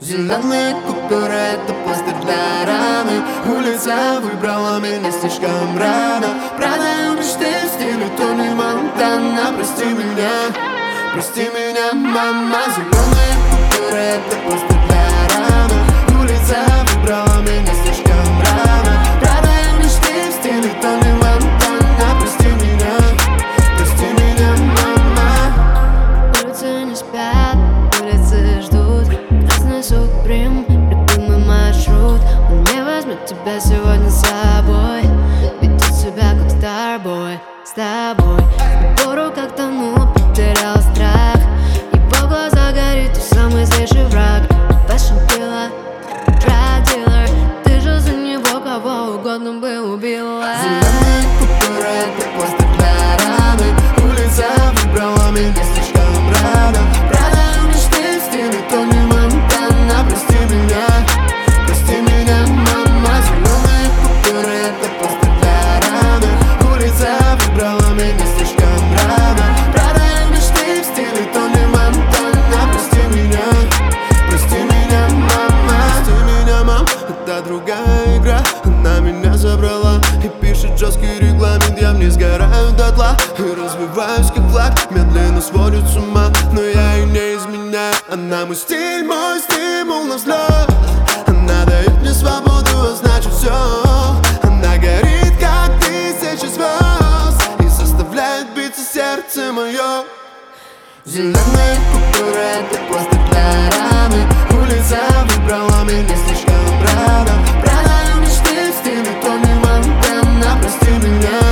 Зеленые купюры — это пластырь для раны. Улица выбрала меня слишком рано. Продаю мечты в стиле Тони Монтана. Прости меня, мама. Зеленые купюры — это пластырь для раны. Улица выбрала меня слишком рано. Продаю мечты в стиле Тони Монтана. Прости меня, мама. Улицы не спят, улицы ждут. Красный Суприм, любимый маршрут. Он не возьмет тебя сегодня с собой. Ведет себя как старбой с тобой. Пору как тонул, потерял страх. Его глаза горит, ты самый злейший враг. Fashion killer, drug dealer. Ты же за него кого угодно бы убила. Зеленые купюры — это пластырь для раны. Улица выбрала меня слишком рано. Продаю мечты в стиле Тони Монтана. Прости меня, мама. Зеленые купюры — это пластырь для раны. Улица выбрала меня слишком рано. Продаю мечты в стиле Тони Монтана. Прости меня, мама. Прости меня, мам, это другая игра. Она меня забрала и пишет жесткий регламент. Я в ней сгораю дотла и развиваюсь как флаг. Медленно сводит с ума, но я ей не изменяю. Она мой стиль, мой стимул на взлет. Она дает мне свободу, а значит все. Она горит, как тысячи звезд, и заставляет биться сердце мое. Зеленые купюры — это пластырь для раны. Улица выбрала меня слишком рано. Продаю мечты в стиле Тони Монтана. Прости меня.